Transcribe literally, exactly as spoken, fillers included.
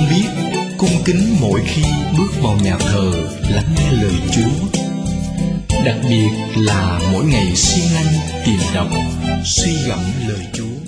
biết cung kính mỗi khi bước vào nhà thờ lắng nghe lời Chúa. Đặc biệt là mỗi ngày siêng năng tìm đọc, suy gẫm lời Chúa.